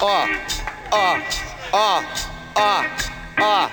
а, а, а, а, а.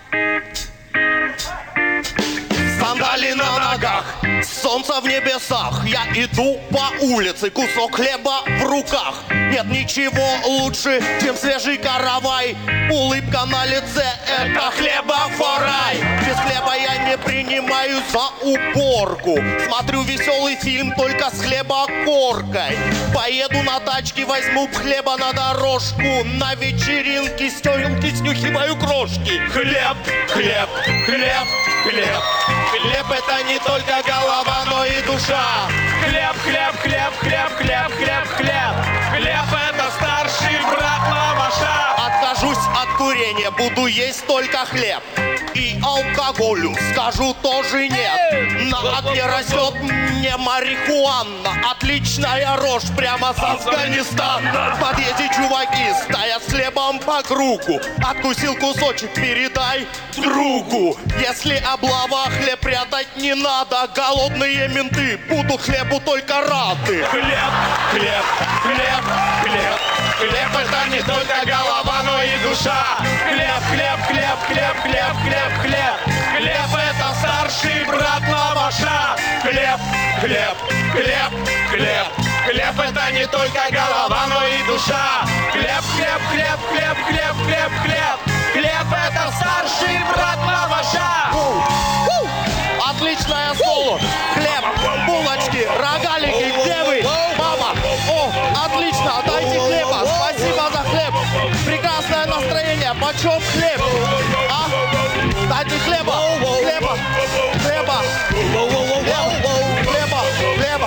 Сандали на ногах, солнце в небесах. Я иду по улице, кусок хлеба в руках. Нет ничего лучше, чем свежий каравай. Улыбка на лице, это хлебофорай. Без хлеба я не принимаю за уборку. Смотрю веселый фильм только с хлебокоркой. Поеду на тачке, возьму хлеба на дорожку. На вечеринке с тёлки снюхиваю крошки. Хлеб, хлеб, хлеб, хлеб. Хлеб это не только голова, но и душа. Хлеб, хлеб, хлеб, хлеб, хлеб, хлеб, хлеб. Хлеб это старший брат лаваша. Откажусь от курения, буду есть только хлеб. И алкоголю скажу тоже нет. На окне растет мне марихуана. Отличная рожь прямо с Афганистана. В подъезде чуваки стоят с хлебом по кругу. Откусил кусочек, передай другу. Если облава, хлеб прятать не надо. Голодные менты будут хлебу только рады. Хлеб, хлеб, хлеб, хлеб. Хлеб это не только голова, но и душа. Хлеб, хлеб, хлеб, хлеб, хлеб, хлеб, хлеб. Хлеб это старший брат лаваша. Хлеб, хлеб, хлеб, хлеб. Хлеб это не только голова, но и душа. Хлеб, хлеб, хлеб, хлеб, хлеб, хлеб, хлеб. Хлеб это старший брат лаваша. Отличное соло. Хлеб, булочки, рогалики, где вы? Мама, о, отлично, дайте хлеба. Спасибо за хлеб. Прекрасное настроение. Почем хлеб? А? Дайте хлеба, хлеба, хлеба, хлеба, хлеба.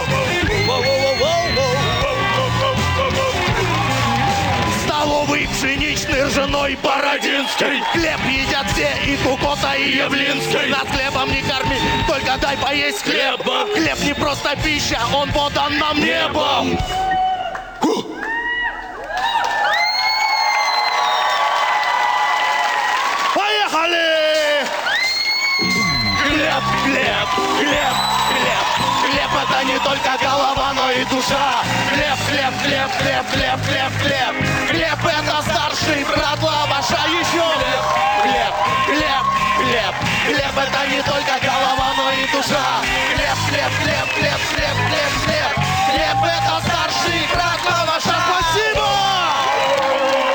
Столовый пшеничный, ржаной, бородинский. Хлеб едят все, и Кукота, и Явлинский. Нас хлебом не корми, только дай поесть хлеба. Хлеб не просто пища, он подан нам небом. Поехали! Хлеб, хлеб, хлеб, хлеб. Хлеб это не только голова, но и душа. Хлеб, хлеб, хлеб, хлеб, хлеб, хлеб, хлеб. Хлеб это старший брат лаваша. Еще хлеб, хлеб, хлеб, хлеб. Хлеб это не только голова, но и душа. Хлеб, хлеб, хлеб, хлеб,